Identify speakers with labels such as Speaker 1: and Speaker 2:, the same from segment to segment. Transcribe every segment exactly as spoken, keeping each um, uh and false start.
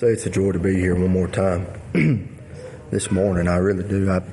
Speaker 1: Say it's a joy to be here one more time this morning. I really do. I,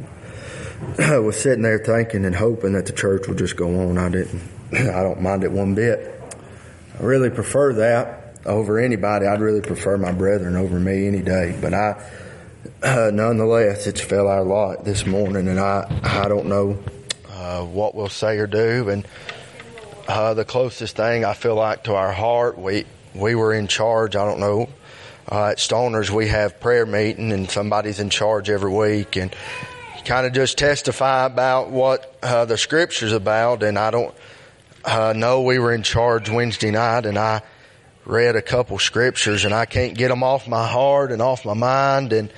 Speaker 1: I was sitting there thinking and hoping that the church would just go on. I didn't. I don't mind it one bit. I really prefer that over anybody. I'd really prefer my brethren over me any day. But I, uh, nonetheless, it's fell our lot this morning, and I, I don't know uh, what we'll say or do. And uh, the closest thing I feel like to our heart, we we were in charge. I don't know. Uh, at Stoners, we have prayer meeting, and somebody's in charge every week, and kind of just testify about what uh, the Scripture's about. And I don't uh, know we were in charge Wednesday night, and I read a couple Scriptures, and I can't get them off my heart and off my mind, and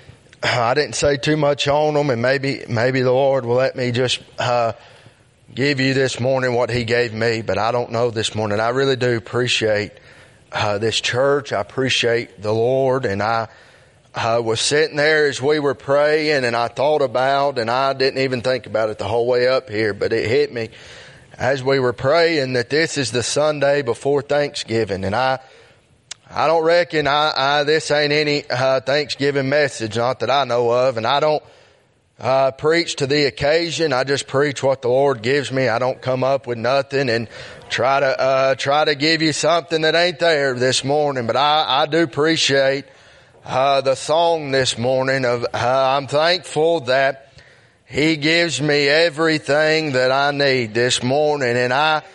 Speaker 1: I didn't say too much on them, and maybe maybe the Lord will let me just uh, give you this morning what He gave me, but I don't know this morning. I really do appreciate Uh, this church. I appreciate the Lord, and I uh, was sitting there as we were praying, and I thought about, and I didn't even think about it the whole way up here, but it hit me as we were praying that this is the Sunday before Thanksgiving, and I I don't reckon I, I this ain't any uh, Thanksgiving message, not that I know of, and I don't uh, preach to the occasion. I just preach what the Lord gives me. I don't come up with nothing and try to uh try to give you something that ain't there this morning. But I, I do appreciate uh the song this morning of uh, I'm thankful that He gives me everything that I need this morning. And I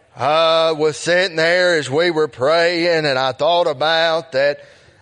Speaker 1: uh was sitting there as we were praying, and I thought about that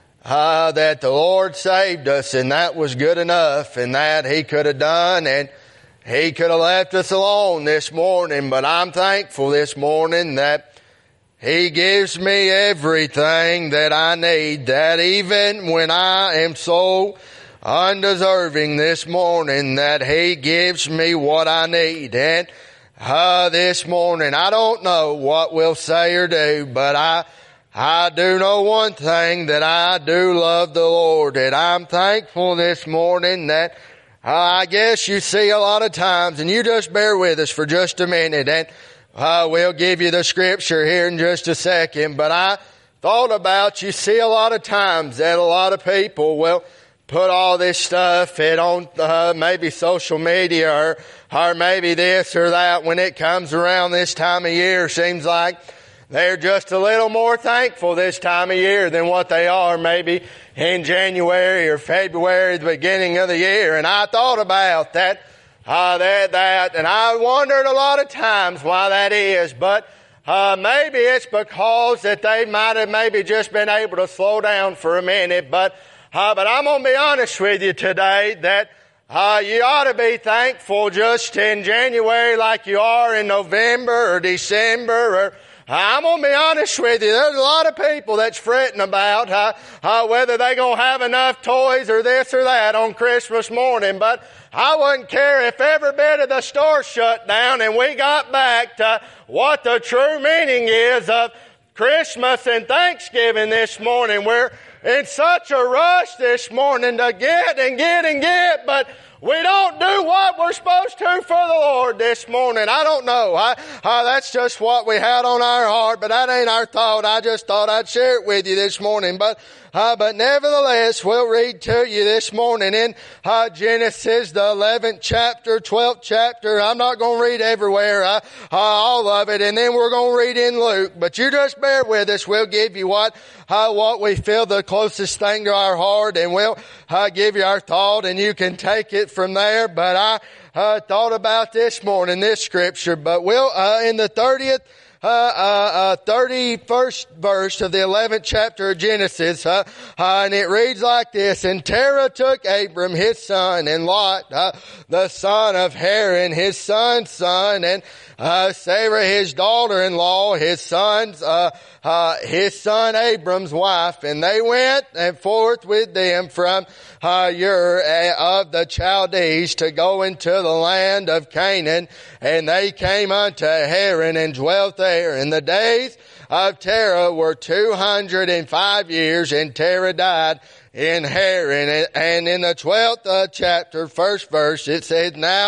Speaker 1: uh that the Lord saved us, and that was good enough, and that He could have done, and He could have left us alone this morning. But I'm thankful this morning that He gives me everything that I need, that even when I am so undeserving this morning, that He gives me what I need. And uh, this morning, I don't know what we'll say or do, but I I do know one thing, that I do love the Lord, and I'm thankful this morning that Uh, I guess you see a lot of times, and you just bear with us for just a minute, and uh, we'll give you the Scripture here in just a second. But I thought about, you see a lot of times that a lot of people will put all this stuff in on uh, maybe social media, or, or maybe this or that. When it comes around this time of year, seems like they're just a little more thankful this time of year than what they are maybe in January or February, the beginning of the year. And I thought about that, uh, that, that, and I wondered a lot of times why that is. But uh, maybe it's because that they might have maybe just been able to slow down for a minute. But uh, but I'm going to be honest with you today that uh, you ought to be thankful just in January like you are in November or December, or I'm going to be honest with you. There's a lot of people that's fretting about uh, uh, whether they're going to have enough toys or this or that on Christmas morning. But I wouldn't care if every bit of the store shut down and we got back to what the true meaning is of Christmas and Thanksgiving this morning. We're in such a rush this morning to get and get and get, but we don't do what we're supposed to for the Lord this morning. I don't know. I, uh, that's just what we had on our heart, but that ain't our thought. I just thought I'd share it with you this morning. But uh, but nevertheless, we'll read to you this morning in uh, Genesis, the eleventh chapter, twelfth chapter. I'm not going to read everywhere, uh, uh, all of it, and then we're going to read in Luke. But you just bear with us. We'll give you what uh, what we feel the closest thing to our heart, and we'll uh, give you our thought, and you can take it from there. But I uh, thought about this morning, this scripture. But we'll uh, in the thirtieth, uh, uh, uh, thirty-first verse of the eleventh chapter of Genesis, uh, uh, and it reads like this: And Terah took Abram his son, and Lot, uh, the son of Haran, his son's son, and uh, Sarah his daughter-in-law, his son's uh, uh, his son Abram's wife, and they went and forth with them from uh, Ur of the Chaldees to go into the land of Canaan, and they came unto Haran and dwelt there. And the days of Terah were two hundred and five years, and Terah died in Haran. And in the twelfth uh, chapter, first verse, it says, Now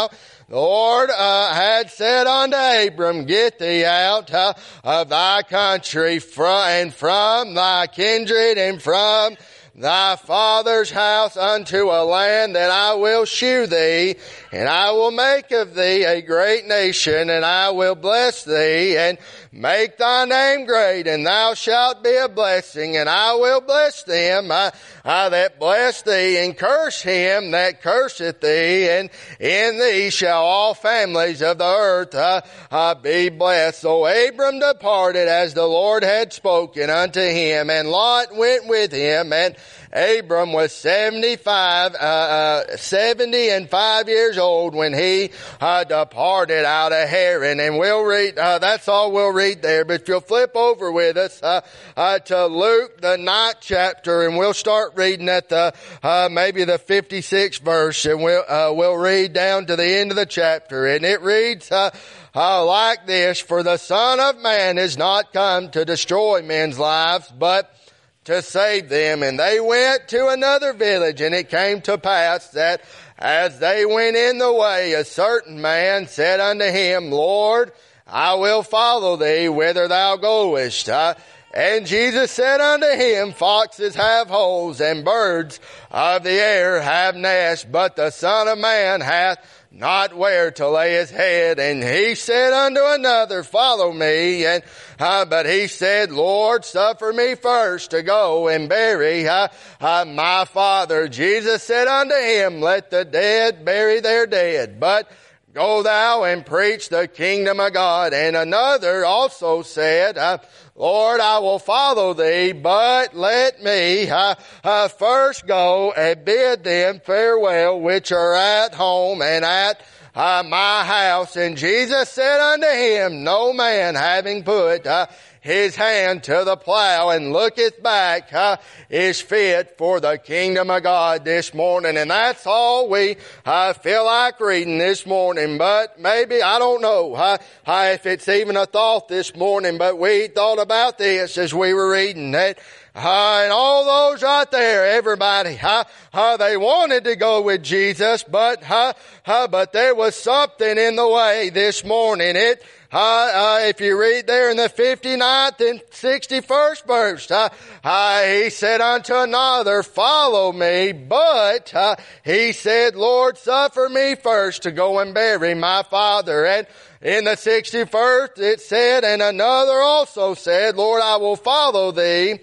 Speaker 2: the Lord uh, had said unto Abram, get thee out uh, of thy country from, and from thy kindred and from thy father's house unto a land that I will shew thee, and I will make of thee a great nation, and I will bless thee, and make thy name great, and thou shalt be a blessing, and I will bless them uh, uh, that bless thee, and curse him that curseth thee, and in thee shall all families of the earth uh, uh, be blessed. So Abram departed as the Lord had spoken unto him, and Lot went with him, and Abram was seventy-five, uh, uh, seventy and five years old when he uh, departed out of Haran. And we'll read, uh, that's all we'll read there. But if you'll flip over with us uh, uh, to Luke, the ninth chapter, and we'll start reading at the uh, maybe the fifty-sixth verse, and we'll uh, we'll read down to the end of the chapter. And it reads uh, uh, like this: For the Son of Man is not come to destroy men's lives, but to save them. And they went to another village, and it came to pass that as they went in the way, a certain man said unto him, Lord, I will follow thee whither thou goest. Uh, and Jesus said unto him, Foxes have holes, and birds of the air have nests, but the Son of Man hath not where to lay his head. And he said unto another, Follow me. And uh, but he said, Lord, suffer me first to go and bury uh, uh, my father. Jesus said unto him, Let the dead bury their dead, but go thou and preach the kingdom of God. And another also said, uh, Lord, I will follow thee, but let me uh, uh, first go and bid them farewell which are at home and at uh, my house. And Jesus said unto him, No man having put uh, his hand to the plow and looketh back uh, is fit for the kingdom of God this morning. And that's all we uh, feel like reading this morning. But maybe, I don't know uh, uh, if it's even a thought this morning, but we thought about this as we were reading that. Uh, and all those right there, everybody, uh, uh, they wanted to go with Jesus, but, uh, uh, but there was something in the way this morning. It, uh, uh, if you read there in the fifty-ninth and sixty-first verse, uh, uh, he said unto another, Follow me, but, uh, he said, Lord, suffer me first to go and bury my father. And in the sixty-first it said, And another also said, Lord, I will follow thee,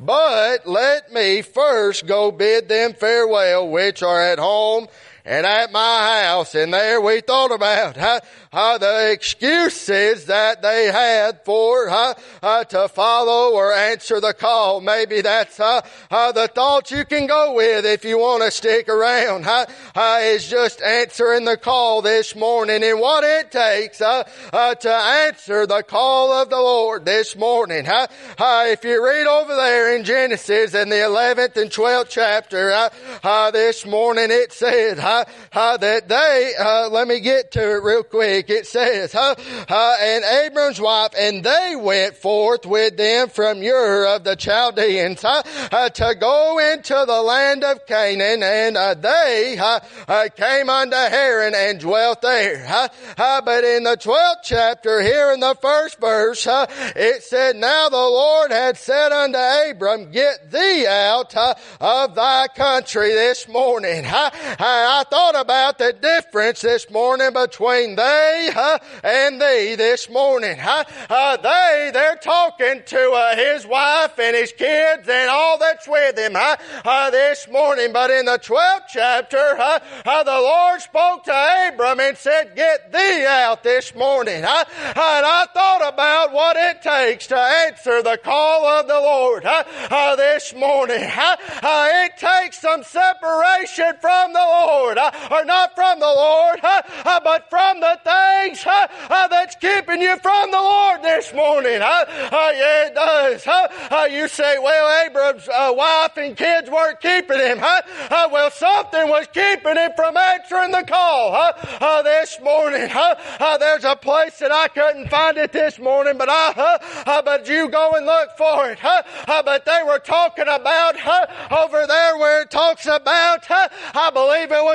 Speaker 2: but let me first go bid them farewell which are at home and at my house. And there we thought about how, how the excuses that they had for uh, uh, to follow or answer the call. Maybe that's uh, uh, the thought you can go with if you want to stick around. Uh, uh, is just answering the call this morning and what it takes uh, uh, to answer the call of the Lord this morning. Uh, uh, if you read over there in Genesis in the eleventh and twelfth chapter uh, uh, this morning, it said uh, uh, that they, uh, let me get to it real quick. It says, uh, uh, and Abram's wife, and they went forth with them from Ur of the Chaldeans uh, uh, to go into the land of Canaan, and uh, they uh, uh, came unto Haran and dwelt there. Uh, uh, but in the twelfth chapter, here in the first verse, uh, it said, Now the Lord had said unto Abram, Get thee out uh, of thy country this morning. Uh, I thought about the difference this morning between they Uh, and thee this morning. Uh, uh, they, they're talking to uh, his wife and his kids and all that's with him uh, uh, this morning. But in the twelfth chapter, uh, uh, the Lord spoke to Abram and said, Get thee out this morning. Uh, and I thought about what it takes to answer the call of the Lord uh, uh, this morning. Uh, uh, it takes some separation from the Lord, uh, or not from the Lord, uh, uh, but from the things uh, uh, that's keeping you from the Lord this morning. Uh, uh, yeah, it does. Uh, uh, you say, well, Abram's uh, wife and kids weren't keeping him. Uh, uh, well, something was keeping him from answering the call uh, uh, this morning. Uh, uh, there's a place that I couldn't find it this morning, but I, uh, uh, but you go and look for it. Uh, uh, but they were talking about uh, over there where it talks about, uh, I believe it was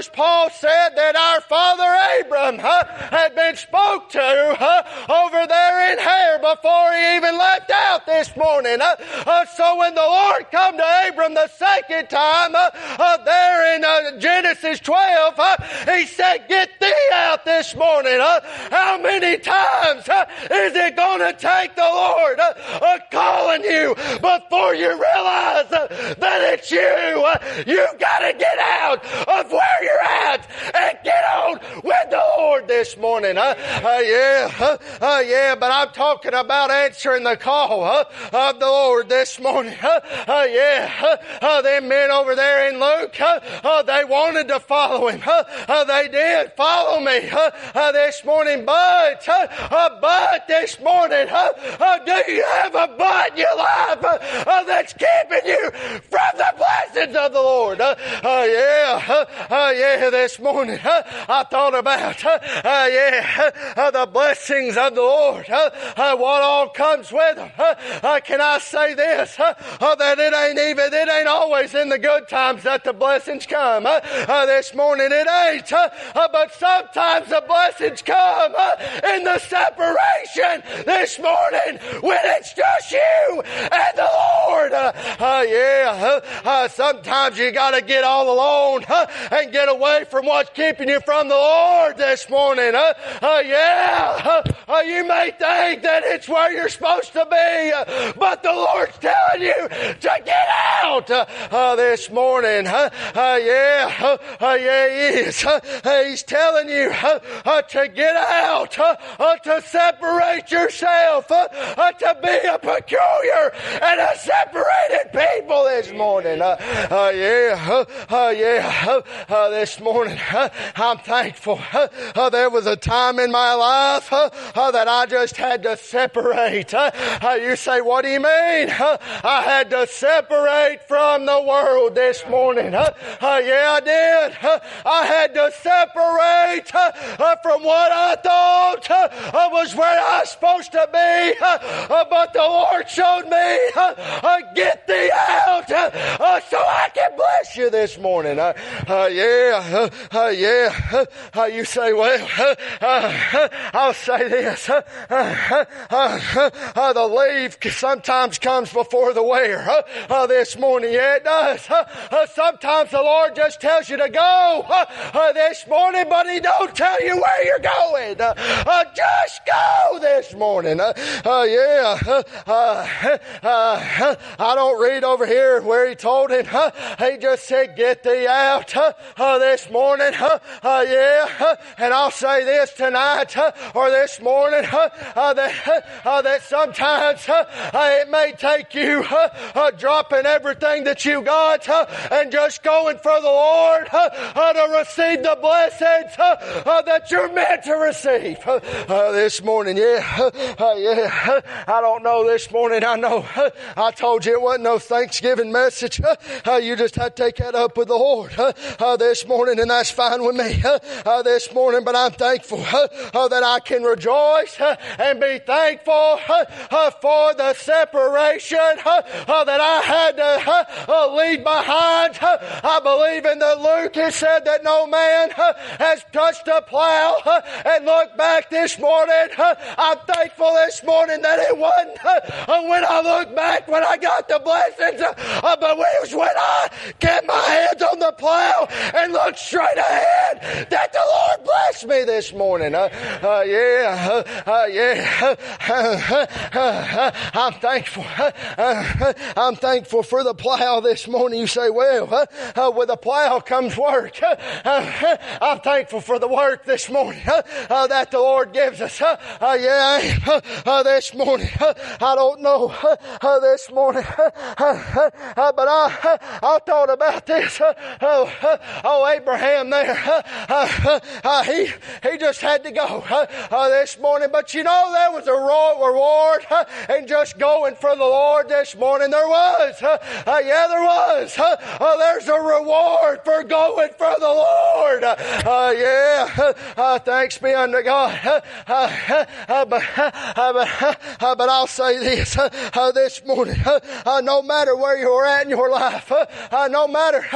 Speaker 2: because Paul said that our father Abram uh, had been spoke to uh, over there in Haran before he even left out this morning. Uh, uh, so when the Lord come to Abram the second time, uh, uh, there in uh, Genesis twelve, uh, he said, get thee out this morning. Uh, how many times uh, is it going to take the Lord uh, uh, calling you before you realize uh, that it's you? Uh, you got to get out of where you're at and get on with the Lord this morning. Uh, uh, yeah, uh, uh, yeah, but I'm talking about answering the call uh, of the Lord this morning. Uh, uh, yeah, uh, uh, them men over there in Luke, uh, uh, they wanted to follow him. Uh, uh, they did follow me uh, uh, this morning, but, uh, uh, but this morning, uh, uh, do you have a but in your life uh, uh, that's keeping you from the blessings of the Lord? Uh, uh, yeah, uh, uh, yeah, this morning uh, I thought about, uh, uh, yeah, uh, the blessings of the Lord, uh, uh, what all comes with them. Uh, uh, can I say this, uh, uh, that it ain't even, it ain't always in the good times that the blessings come. Uh, uh, this morning it ain't, uh, uh, but sometimes the blessings come uh, in the separation this morning when it's just you and the Lord. Uh, uh, yeah, uh, uh, sometimes you got to get all alone uh, and get away from what's keeping you from the Lord this morning. Uh, uh, yeah, uh, uh, you may think that it's where you're supposed to be, uh, but the Lord's telling you to get out uh, uh, this morning. Uh, uh, yeah, uh, uh, yeah, He is. Uh, he's telling you uh, uh, to get out, uh, uh, to separate yourself, uh, uh, to be a peculiar and a separated people this morning. Uh, uh, yeah, uh, uh, yeah, uh, uh, this morning uh, I'm thankful. Uh, uh, there was a time in my life uh, uh, that I just had to separate. Uh, uh, you say, what do you mean? Uh, I had to separate from the world this morning. Uh, uh, yeah, I did. Uh, I had to separate uh, uh, from what I thought uh, was where I was supposed to be. Uh, uh, but the Lord showed me, uh, uh, get thee out uh, uh, so I can bless you this morning. Uh, uh, yeah, uh, uh, yeah. Uh, uh, you say, well, uh, uh, I'll say this. Uh, uh, uh, uh, the leave sometimes comes before the wear. Uh, uh, this morning, yeah, it does. Uh, uh, sometimes the Lord just tells you to go uh, uh, this morning, but He don't tell you where you're going. Uh, uh, just go this morning. Uh, uh, yeah. Uh, uh, uh, I don't read over here where He told him. Uh, he just said, get thee out uh, uh, this morning. Uh, uh, yeah. Uh, and I'll say this tonight uh, or this morning uh, uh, that, uh, that sometimes uh, uh, it may take you uh, uh, dropping everything that you got uh, and just going for the Lord uh, uh, to receive the blessings uh, uh, that you're meant to receive. Uh, uh, this morning, yeah, uh, uh, yeah. Uh, I don't know this morning. I know uh, I told you it wasn't no Thanksgiving message. Uh, uh, you just had to take that up with the Lord uh, uh, this morning, and that's fine with me uh, uh, this morning. But I'm thankful uh, uh, that I can rejoice uh, and be thankful uh, uh, for the separation uh, uh, that I had to uh, uh, leave behind. Uh, I believe in the Luke has said that no man uh, has touched a plow uh, and looked back this morning. Uh, I'm thankful this morning that it wasn't uh, when I look back when I got the blessings, uh, uh, but it was when I get my hands on the plow and look straight ahead that the Lord blessed me this morning. Uh, uh, yeah, uh, uh, yeah. Uh, uh, uh, I'm thankful. Uh, uh, I'm thankful for the plow this morning. You say, well, uh, uh, with the plow comes work. Uh, uh, I'm thankful for the work this morning uh, uh, that the Lord gives us. Uh, uh, yeah, uh, uh, this morning, uh, I don't know uh, uh, this morning, uh, uh, uh, but I, uh, I thought about this. Uh, uh, uh, oh, Abraham there, uh, uh, uh, he he just had to go uh, uh, this morning. But you know, there was a reward uh, in just going for the Lord this morning. There was. Uh, uh, yeah, there was. Uh, uh, there's a reward for going for the Lord. Uh, uh, yeah. Uh, thanks be unto God. Uh, uh, uh, but, uh, but, uh, but I'll say this uh, uh, this morning. Uh, uh, no matter where you're at in your life, uh, uh, no matter uh, uh,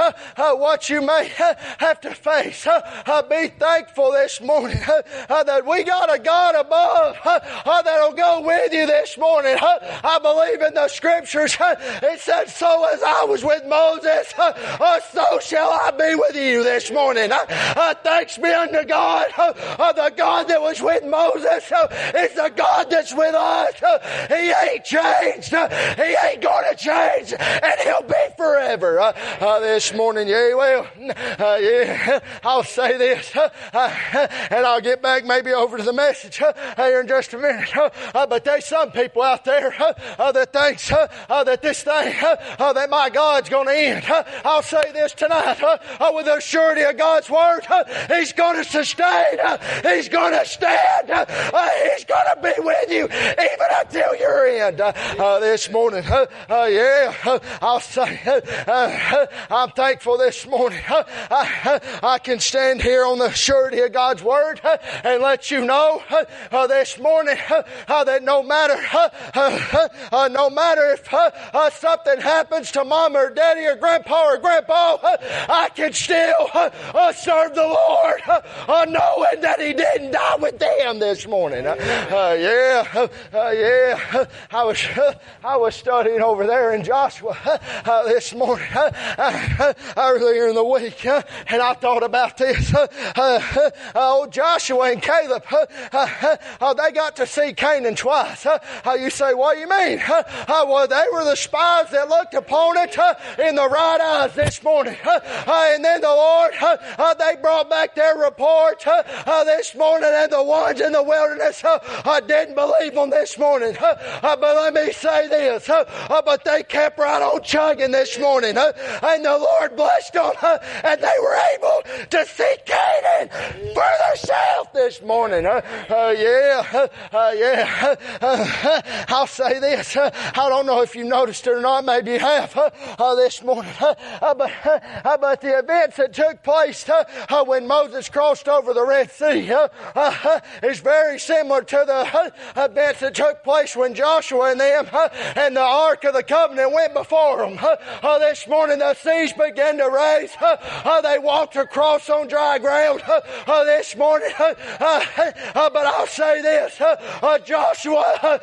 Speaker 2: uh, what you may uh, have to face. Uh, uh, be thankful this morning uh, uh, that we got a God above uh, uh, that'll go with you this morning. Uh, I believe in the scriptures. Uh, it said, so as I was with Moses, uh, uh, so shall I be with you this morning. Uh, uh, thanks be unto God. Uh, uh, the God that was with Moses uh, is the God that's with us. Uh, he ain't changed. Uh, he ain't going to change. And he'll be forever. Uh, uh, this morning, yeah, he will. Uh, yeah, I'll say this. Uh, uh, and I'll get back maybe over to the message uh, here in just a minute. Uh, uh, but there's some people out there uh, uh, that thinks uh, uh, that this thing, uh, uh, that my God's going to end. Uh, I'll say this tonight. Uh, uh, with the surety of God's word, uh, he's going to sustain. Uh, he's going to stand. Uh, uh, he's going to be with you even until your end. Uh, uh, this morning, uh, uh, yeah, uh, I'll say, uh, uh, I'm thankful this morning. Uh, I, I can stand here on the surety of God's word uh, and let you know uh, uh, this morning uh, uh, that no matter, uh, uh, uh, no matter if uh, uh, something happens to mom or daddy or grandpa or grandpa, uh, I can still uh, uh, serve the Lord, uh, uh, knowing that He didn't die with them this morning. Uh, uh, yeah, uh, uh, yeah. Uh, I was, uh, I was studying over there in Joshua uh, uh, this morning, uh, uh, earlier in the week, uh, and I thought about this. Uh, uh, uh, old Joshua and Caleb, uh, uh, uh, they got to see Canaan twice. Uh, uh, you say, what do you mean? Uh, uh, well, they were the spies that looked upon it uh, in the right eyes this morning. Uh, uh, and then the Lord, uh, uh, they brought back their report uh, uh, this morning, and the ones in the wilderness uh, uh, didn't believe them this morning. Uh, uh, but let me say this, uh, uh, but they kept right on chugging this morning, uh, and the Lord blessed them, uh, and they were able to see Canaan for themselves this morning. Uh, uh, yeah, uh, uh, yeah. Uh, uh, I'll say this. Uh, I don't know if you noticed it or not. Maybe you have uh, uh, this morning. Uh, uh, but, uh, but the events that took place uh, uh, when Moses crossed over the Red Sea uh, uh, is very similar to the uh, events that took place when Joshua and them uh, and the Ark of the Covenant went before them. Uh, uh, this morning the seas began to rise. Uh, uh, they walked across on dry ground uh, uh, this morning. Uh, uh, uh, but I'll say this. Uh, uh, Joshua, uh,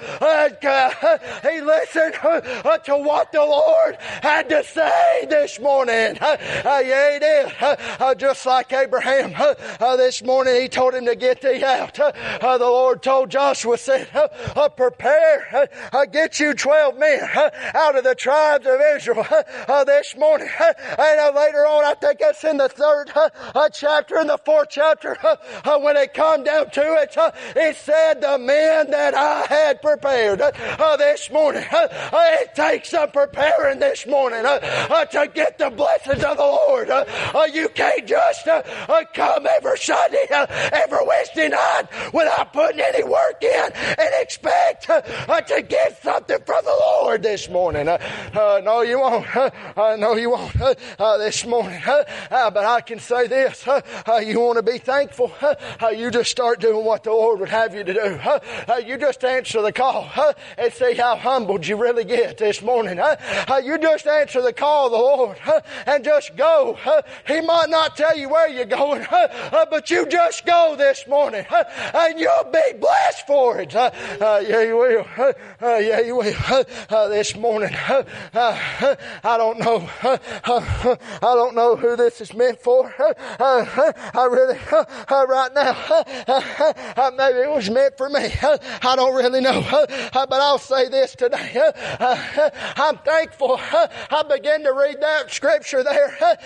Speaker 2: uh, he listened uh, uh, to what the Lord had to say this morning. Uh, uh, yeah, he did. Uh, uh, just like Abraham uh, uh, this morning, he told him to get thee out. Uh, uh, the Lord told Joshua, said, uh, uh, prepare, uh, uh, get you twelve men uh, out of the tribes of Israel uh, uh, this morning. Uh, and uh, later on, I think that's in the third uh, uh, chapter, in the fourth chapter, uh, uh, when it come down to it, uh, it said the men that I had prepared uh, uh, this morning. Uh, uh, it takes some preparing this morning uh, uh, to get the blessings of the Lord. Uh, uh, you can't just uh, uh, come every Sunday, uh, every Wednesday night without putting any work in and expect uh, uh, to get something from the Lord this morning. Uh, uh, no, you won't. Uh, uh, no, you won't uh, uh, this morning. Uh, uh, but I can say this. Uh, uh, you want to be thankful. Uh, uh, you just start doing what the Lord would have you to do. Uh, uh, you just answer the call uh, and see how humbled you really get this morning. Uh, uh, you just answer the call of the Lord uh, and just go. Uh, he might not tell you where you're going, uh, uh, but you just go this morning uh, and you'll be blessed for it. Uh, uh, yeah, you will. Uh, uh, yeah, you will. Uh, uh, this morning, uh, uh, I don't know. Uh, uh, I don't know who this is meant for. Uh, uh, I really, uh, uh, right now, uh, uh, uh, maybe it was meant for me. Uh, I don't really know. Uh, uh, but I'll say this today. Uh, uh, I'm thankful. Uh, I began to read that scripture there. Uh,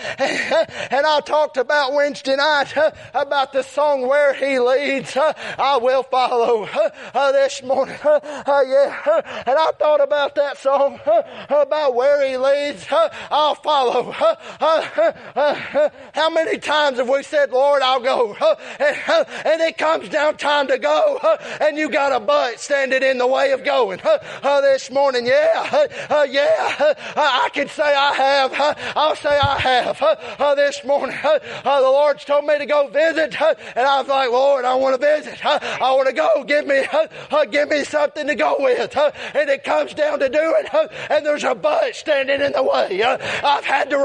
Speaker 2: and I talked about Wednesday night uh, about the song Where He Leads, uh, I Will Follow. Uh, uh, this morning, uh, uh, yeah. Uh, and I thought about that song uh, about where He leads, uh, I'll follow. Uh, uh, uh, uh, how many times have we said, Lord, I'll go? Uh, and, uh, and it comes down time to go, uh, and you got a butt standing in the way of going. Uh, uh, this morning, yeah, uh, uh, yeah, uh, I can say I have. Uh, I'll say I have. Uh, uh, this morning, uh, uh, the Lord's told me to go visit, uh, and I was like, Lord, I want to visit. Uh, I want to go. Give me, uh, uh, give me something to go with. Uh, and it comes down to do it, uh, and there's a butt standing in the way. Uh, I've had to remove the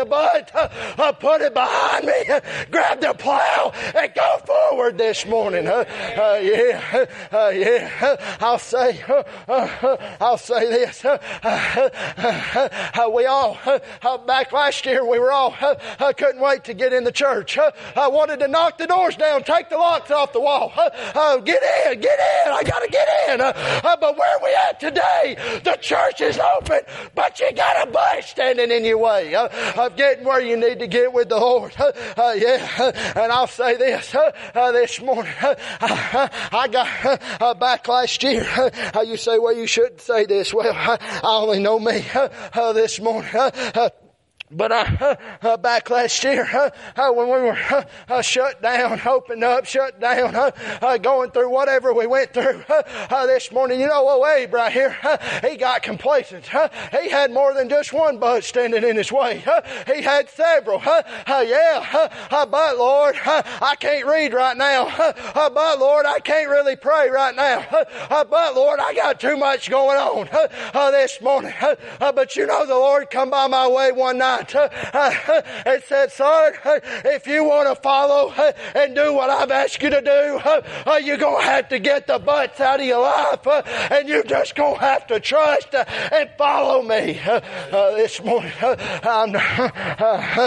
Speaker 2: the butt, uh, put it behind me, uh, grab the plow, and go forward this morning. Uh, uh, yeah, uh, yeah. Uh, I'll say, uh, uh, I'll say this. Uh, uh, uh, uh, we all, uh, uh, back last year, we were all, uh, uh, couldn't wait to get in the church. Uh, I wanted to knock the doors down, take the locks off the wall. Uh, uh, get in, get in, I gotta get in. Uh, uh, but where are we at today? The church is open, but you got a bush standing in your way uh, of getting where you need to get with the Lord. Uh, uh, yeah, uh, and I'll say this, uh, uh, this morning, uh, uh, I got uh, uh, back last year. Uh, you say, well, you shouldn't say this. Well, I, I only know me uh, uh, this morning. Uh, uh, But uh, uh, uh, back last year, uh, uh, when we were uh, uh, shut down, opened up, shut down, uh, uh, going through whatever we went through uh, uh, this morning, you know, old Abe right here, uh, he got complacent. Uh, he had more than just one butt standing in his way. Uh, he had several. Uh, uh, yeah, uh, uh, but Lord, uh, I can't read right now. Uh, uh, but Lord, I can't really pray right now. Uh, uh, but Lord, I got too much going on uh, uh, this morning. Uh, uh, but you know, the Lord come by my way one night. Uh, uh, and said, son, uh, if you want to follow uh, and do what I've asked you to do, uh, uh, you're going to have to get the butts out of your life uh, and you're just going to have to trust uh, and follow me. Uh, uh, this morning, uh, I'm, uh, uh,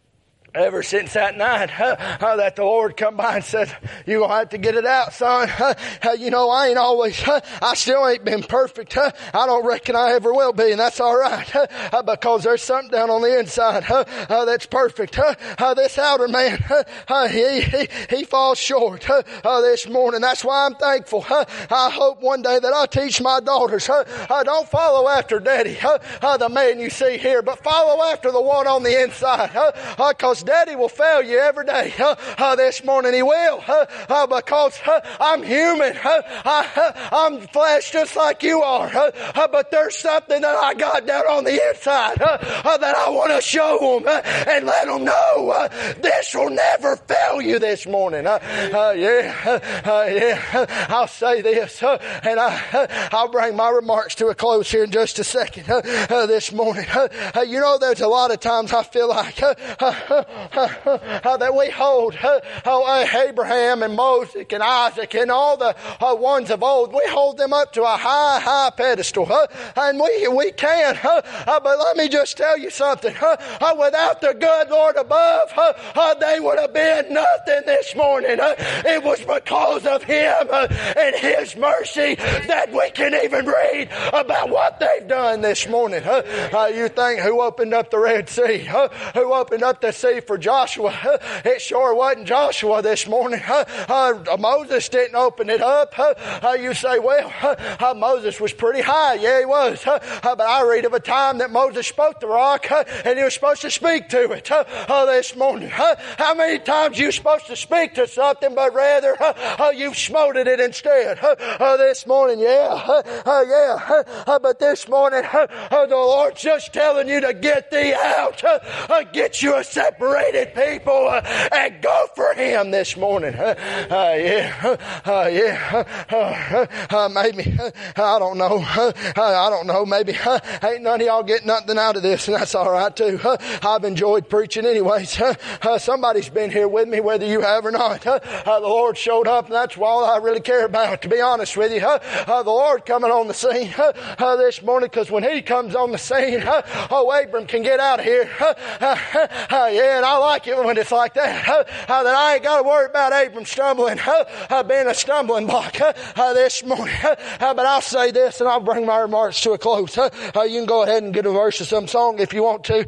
Speaker 2: ever since that night uh, uh, that the Lord come by and said, you're going to have to get it out, son. Uh, uh, you know, I ain't always, uh, I still ain't been perfect. Uh, I don't reckon I ever will be, and that's all right uh, uh, because there's something down on the inside uh, uh, that's perfect. Uh, uh, this outer man, uh, uh, he, he, he falls short uh, uh, this morning. That's why I'm thankful. Uh, I hope one day that I'll teach my daughters, uh, uh, don't follow after daddy, uh, uh, the man you see here, but follow after the one on the inside because uh, uh, Daddy will fail you every day. Uh, uh, this morning he will uh, uh, because uh, I'm human. Uh, I, uh, I'm flesh just like you are. Uh, uh, but there's something that I got down on the inside uh, uh, that I want to show them uh, and let them know uh, this will never fail you this morning. Uh, uh, yeah, uh, uh, yeah. Uh, I'll say this uh, and I, uh, I'll bring my remarks to a close here in just a second uh, uh, this morning. Uh, uh, you know, there's a lot of times I feel like uh, uh, Uh, uh, that we hold uh, uh, Abraham and Moses and Isaac and all the uh, ones of old. We hold them up to a high, high pedestal. Uh, and we we can. Uh, uh, but let me just tell you something. Uh, uh, without the good Lord above, uh, uh, they would have been nothing this morning. Uh, it was because of Him uh, and His mercy that we can even read about what they've done this morning. Uh, uh, you think who opened up the Red Sea? Uh, who opened up the sea for Joshua? Uh, it sure wasn't Joshua this morning. Uh, uh, Moses didn't open it up. Uh, uh, you say, well, uh, uh, Moses was pretty high. Yeah, he was. Uh, uh, but I read of a time that Moses spoke the rock uh, and he was supposed to speak to it uh, uh, this morning. Uh, how many times you supposed to speak to something, but rather uh, uh, you've smoted it instead? Uh, uh, this morning, yeah. Uh, uh, yeah. Uh, uh, but this morning, uh, uh, the Lord's just telling you to get thee out. Uh, uh, get you a separated people uh, and go for Him this morning. Uh, uh, yeah. Uh, yeah. Uh, uh, uh, maybe. Uh, I don't know. Uh, I don't know. Maybe. Uh, ain't none of y'all get nothing out of this, and that's all right too. Uh, I've enjoyed preaching anyways. Uh, uh, somebody's been here with me, whether you have or not. Uh, uh, the Lord showed up, and that's all I really care about, to be honest with you. Uh, uh, the Lord coming on the scene uh, uh, this morning, because when He comes on the scene, uh, oh, Abram can get out of here. Uh, uh, uh, yeah, and I like it when it's like that. Uh, uh, that I ain't got to worry about Abram stumbling, uh, uh, being a stumbling block uh, uh, this morning. Uh, uh, but I'll say this, and I'll bring my remarks to a close. Uh, uh, you can go ahead and get a verse of some song if you want to.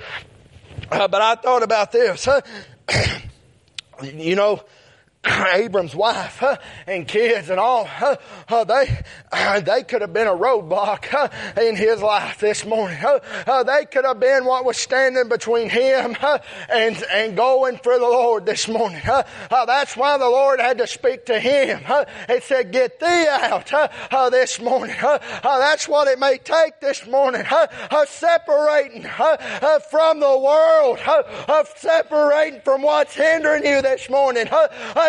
Speaker 2: Uh, but I thought about this. Uh, you know, Abram's wife uh, and kids and all, uh, uh, they uh, they could have been a roadblock uh, in his life this morning. Uh, uh, they could have been what was standing between him uh, and and going for the Lord this morning. Uh, uh, that's why the Lord had to speak to him. Uh, it said, "Get thee out uh, uh, this morning." Uh, uh, that's what it may take this morning. Uh, uh, separating uh, uh, from the world, uh, uh, separating from what's hindering you this morning. Uh, uh,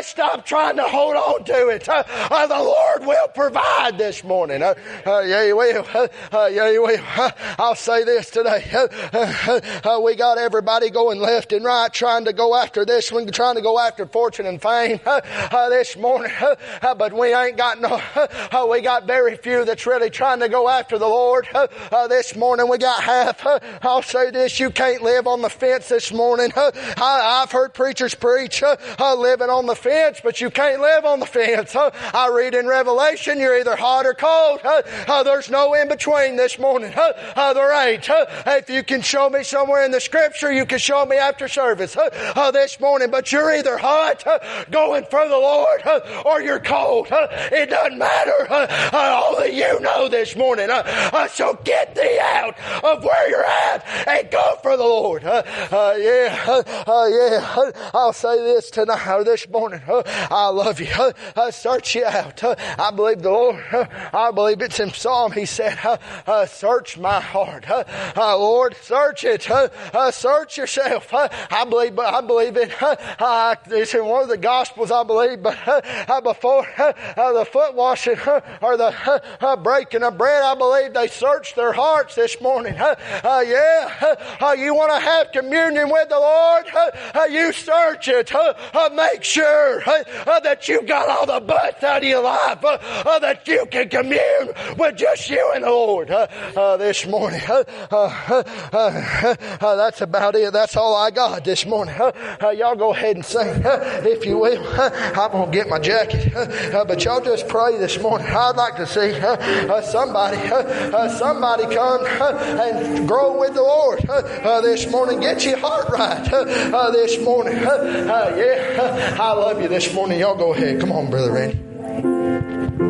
Speaker 2: stop trying to hold on to it. Uh, uh, the Lord will provide this morning. Uh, uh, yeah, He will. Uh, uh, yeah, He will. Uh, I'll say this today. Uh, uh, uh, we got everybody going left and right, trying to go after this one, trying to go after fortune and fame uh, uh, this morning. Uh, uh, but we ain't got no, uh, uh, we got very few that's really trying to go after the Lord. Uh, uh, this morning we got half. Uh, I'll say this, you can't live on the fence this morning. Uh, I, I've heard preachers preach uh, uh, living on the fence, but you can't live on the fence. Uh, I read in Revelation, you're either hot or cold. Uh, uh, there's no in between this morning. Uh, uh, there ain't. Uh, if you can show me somewhere in the Scripture, you can show me after service uh, uh, this morning, but you're either hot, uh, going for the Lord, uh, or you're cold. Uh, it doesn't matter. Uh, uh, only you know this morning. Uh, uh, so get thee out of where you're at and go for the Lord. Uh, uh, yeah, uh, uh, yeah. Uh, I'll say this tonight or this morning. Uh, I love you. Uh, uh, search you out. Uh, I believe the Lord. Uh, I believe it's in Psalm. He said, uh, uh, "Search my heart, uh, uh, Lord. Search it. Uh, uh, search yourself." Uh, I believe. I believe it. Uh, uh, it's in one of the Gospels, I believe. But uh, uh, before uh, uh, the foot washing uh, or the uh, uh, breaking of bread, I believe they searched their hearts this morning. Uh, uh, yeah, uh, uh, you want to have communion with the Lord? Uh, uh, you search it. Uh, uh, make sure uh, uh, that you got all the butts out of your life, uh, uh, that you can commune with just you and the Lord uh, uh, this morning. Uh, uh, uh, uh, that's about it. That's all I got this morning. Uh, uh, y'all go ahead and sing, uh, if you will. Uh, I'm going to get my jacket. Uh, uh, but y'all just pray this morning. I'd like to see uh, uh, somebody, uh, uh, somebody come uh, and grow with the Lord uh, uh, this morning. Get your heart right uh, uh, this morning. Uh, uh, yeah, uh, I love you this morning. Y'all go ahead. Come on, Brother Randy.